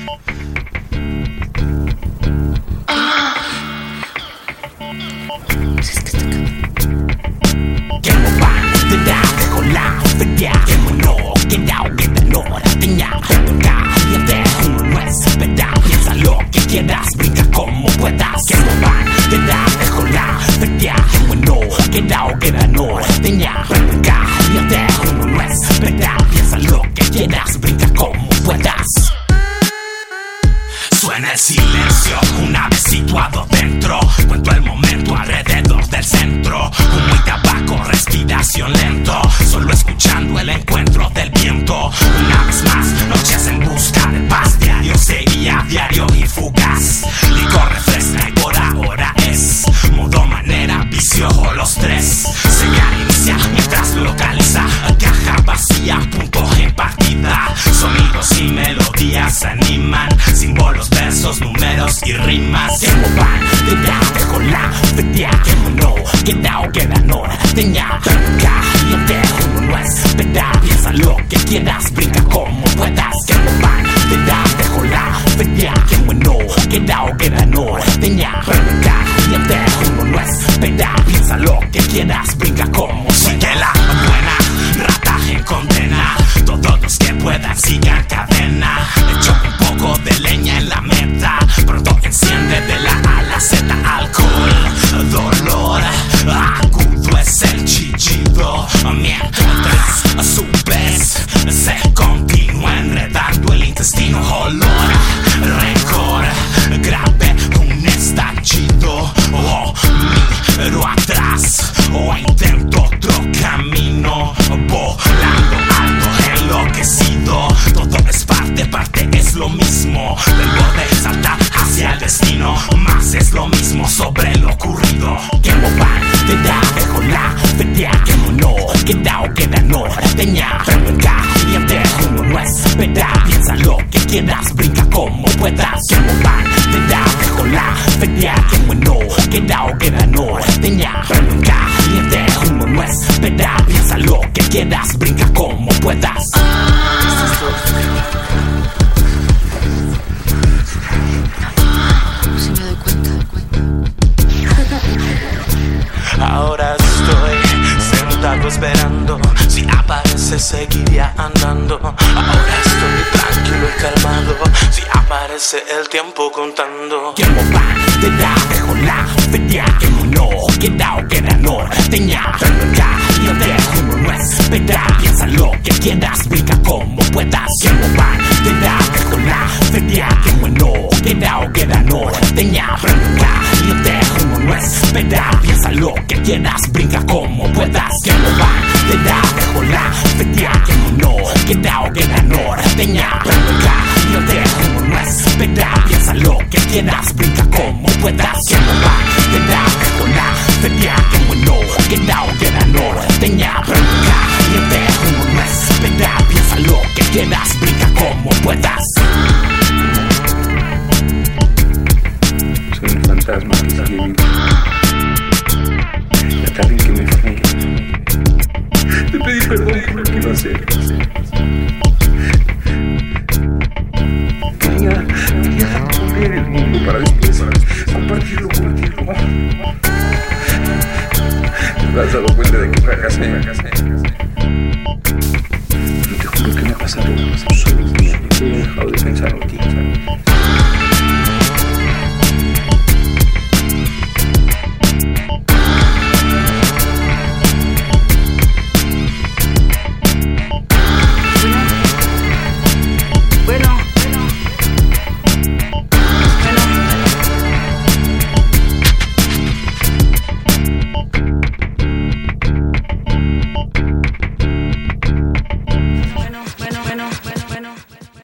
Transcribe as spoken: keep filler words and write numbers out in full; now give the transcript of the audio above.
Suena el silencio, una vez situado dentro, cuento el momento alrededor del centro. Humo y tabaco, respiración lento, solo escuchando el encuentro del viento. Una vez más, noches en busca de paz, diario sería diario y fugaz. Licor refresca y por ahora es modo, manera, vicio o los tres. Señal inicia mientras localiza caja vacía, punto en partida. Sonidos y melodías animan, símbolos, versos, números y rimas. Tiempo van, te da, dejo la fetia. Tiempo no, queda o queda no. Teña, brinca, yo te uno no espera. Piensa lo que quieras, brinca como puedas. Tiempo van, te da, dejo la fetia. Tiempo no, queda o queda no. Teña, brinca, yo te uno no espera. Piensa lo que quieras, brinca como puedas. Sigue la buena rata en condena. Todos los que puedan sigan cadena. Echo un poco de leña en la meta. Pronto enciende de la A a la Z. Alcohol, dolor, agudo es el chillido. Mientras a su vez se continúa enredando el intestino. Olor, rencor, grave, un estallido. O miro atrás o intento otro camino. Volando alto, enloquecido. Todo es parte, parte es lo mismo. Del borde salta hacia el destino. Más es lo mismo sobre lo ocurrido. Tiempo va, te da, dejo la fetia. Tiempo no, queda o queda no. Teña, brinca, y ante uno no espera. Piensa lo que quieras, brinca como puedas. Tiempo va, te da, dejo la fetia. Tiempo no, queda o queda no. Teña, brinca, y ante uno no espera. Piensa lo que quieras, brinca como puedas. Si me doy cuenta, ahora estoy sentado esperando. Si aparece seguiría andando. Ahora estoy tranquilo y calmado. Si aparece el tiempo contando. Tiempo va, te da, dejo la fetia. Tiempo no, queda o queda no. Teña, brinca, y ante uno no espera. Piensa lo que quieras, brinca como puedas. Tiempo va, te da, dejo la fetia. Tiempo no, queda o queda no. Teña, brinca, y ante uno no espera. Piensa lo que quieras, brinca como puedas. Tiempo va, te da, dejo la fetia. Tiempo no, queda o queda no. Teña, brinca, y ante uno no espera. Piensa lo que quieras, brinca como puedas. Tiempo va, te da, dejo la fetia. Tiempo no, queda o queda no. Teña, brinca, y ante uno no espera. Piensa lo que quieras, brinca como puedas. Soy un fantasma que sigue vivo. La tarde en que me fui, te pedí perdón por lo que iba a hacer. Quería, quería poner el mundo para después compartirlo contigo. ¿Te has dado cuenta de que fracasé? No te juro que me ha pasado solo un día. He dejado de pensar en ti.